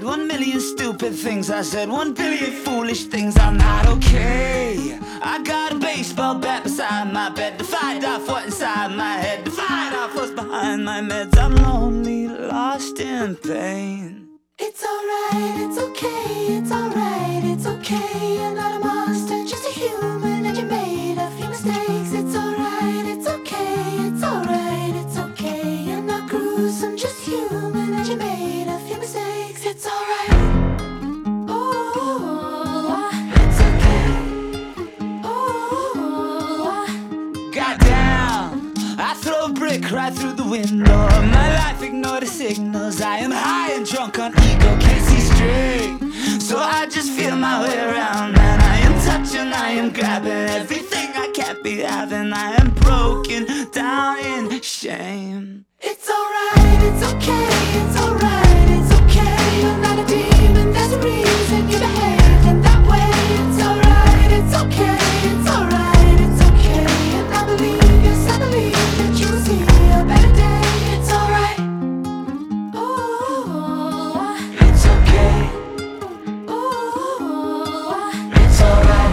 1,000,000 stupid things I said, 1,000,000,000 foolish things. I'm not okay. I got a baseball bat beside my bed to fight off what's inside my head, to fight off what's behind my meds. I'm lonely, lost in pain. It's alright, it's okay, it's alright, it's okay. You're not a monster, just a human, and you made a few mistakes. It's alright, it's okay, it's alright, it's okay. You're not gruesome, just human, and you made a few mistakes. It's alright. Oh, it's okay. Oh, Goddamn, I throw a brick right through the window. My life ignored the signals. I am high and drunk on ego, can't see straight, so I just feel my way around. And I am touching, I am grabbing everything I can't be having. I am broken down in shame. it's alright, it's okay, it's alright, it's okay. You're not a demon, there's a reason you behaved in that way. It's alright, it's okay, it's alright, it's okay. And I believe, yes, I believe that you will see a better day. It's alright. Oh, It's okay, oh, it's alright.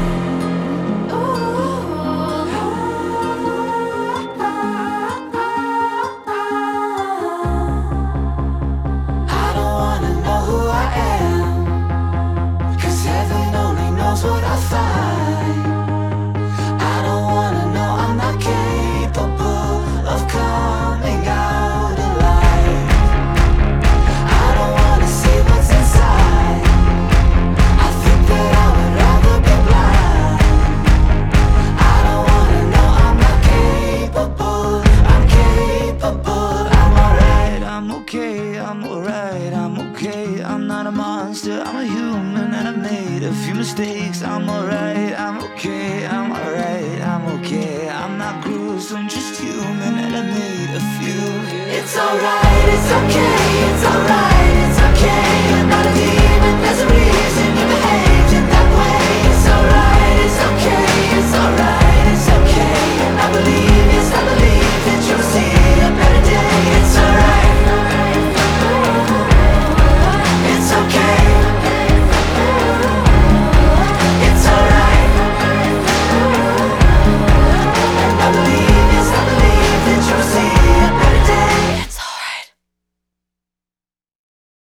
I don't wanna know who I am, 'cause heaven only knows what I find. I don't wanna know I'm not capable of coming out alive. I don't wanna see what's inside. I think that I would rather be blind. I don't wanna know I'm not capable. I'm capable. I'm alright, I'm okay, I'm alright, I'm okay. I'm not a monster, I'm a human, and I made a few mistakes. I'm alright, I'm okay, I'm alright, I'm okay. I'm not gruesome, just human, and I made a few. it's alright, it's okay.